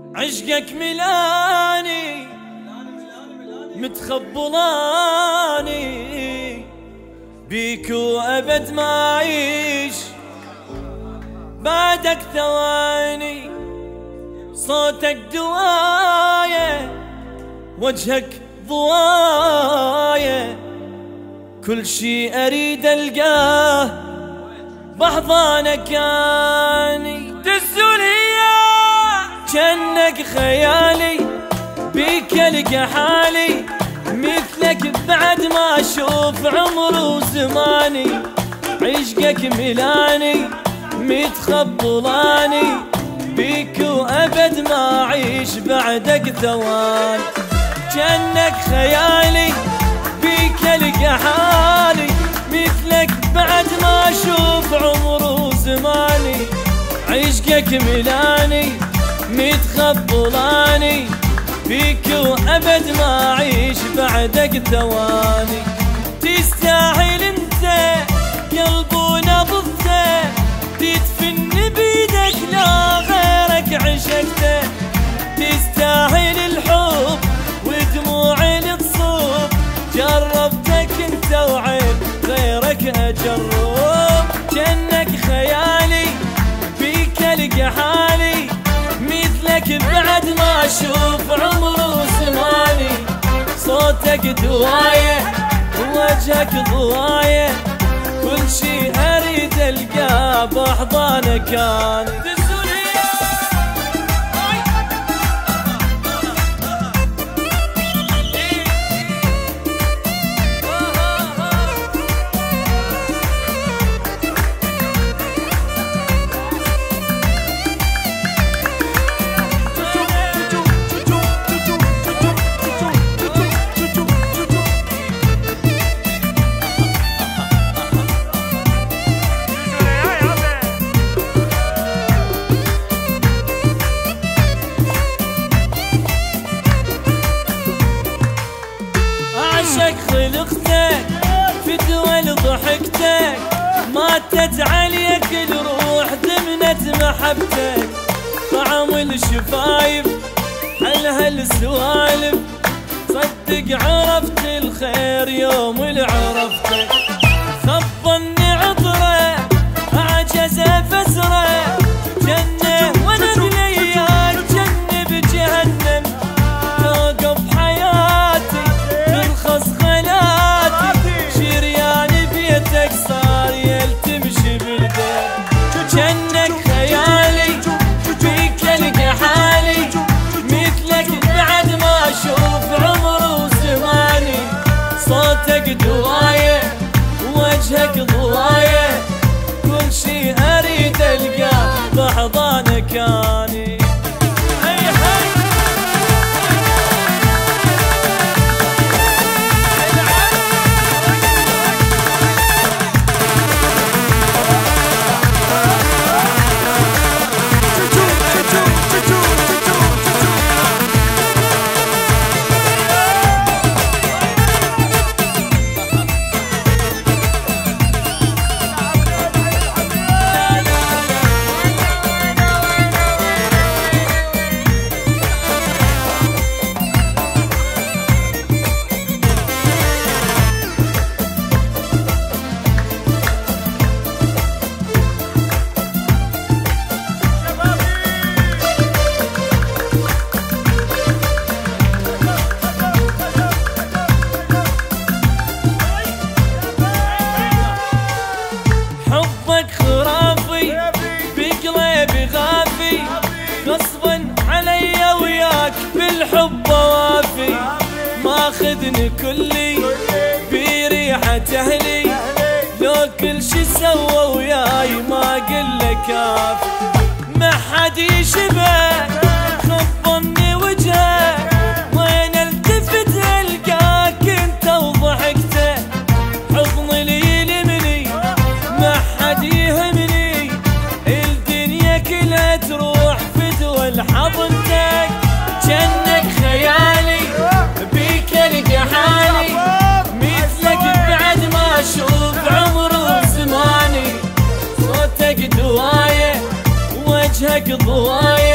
عشقك ملاني متخبلاني بيك وأبد ما أعيش بعدك ثواني. صوتك دواية وجهك ضواية، كل شي أريد ألقاه بأحضانك يعني. تزولي جنك خيالي بيك ألقى حالي، مثلك بعد ما أشوف عمر وزماني. عشقك ملاني متخبلاني بيك وأبد ما أعيش بعدك ثواني. جنك خيالي بيك ألقى حالي، مثلك بعد ما أشوف عمر وزماني. عشقك ملاني متخبلاني بيك وأبد ما أعيش بعدك ثواني. تستاهل انت قلب ونبضته، تدفن بيدك لا غيرك عشقته. تستاهل الحب ودموعي تصوب، جربتك انت وعيب غيرك أجرب. جنك خيالي بيك ألقى حالي، مثلك بعد ما أشوف عمر وزماني. صوتك دواية ووجهك ضواية، كل شي أريد ألقاه بأحضانك أنا. عشق خلقتك في دول ضحكتك، ماتت عليك الروح ضمنت محبتك. طعم الشفايف حلها السوالف، صدق عرفت الخير يوم اللي عرفتك. خبني عطره أعجز فسره، جنة ونبليك جنة بجهنم. توقف حياتي ترخص خلاتي، شريان بيتك صار يلتمشي بالدم. جنك خيالي بيك ألقى حالي، مثلك بعد ما أشوف عمر وزماني. صوتك دواية ووجهك ضواية، كل شي أريد ألقاه بأحضانك أني. غصبا علي وياك بالحب وافي، ماخذني كلي بريحة أهلي. لو كل شي سوى وياي ما قل كافي، ما حد يشبه خبني وجهك. وين التفت القاك انت وضحكته، حضني لي يلمني ما حد يهمني. الدنيا كلها تروح حضنتك. جنك خيالي بيك ألقى حالي، مثلك بعد ما أشوف عمر وزماني. صوتك دواية ووجهك ضواية،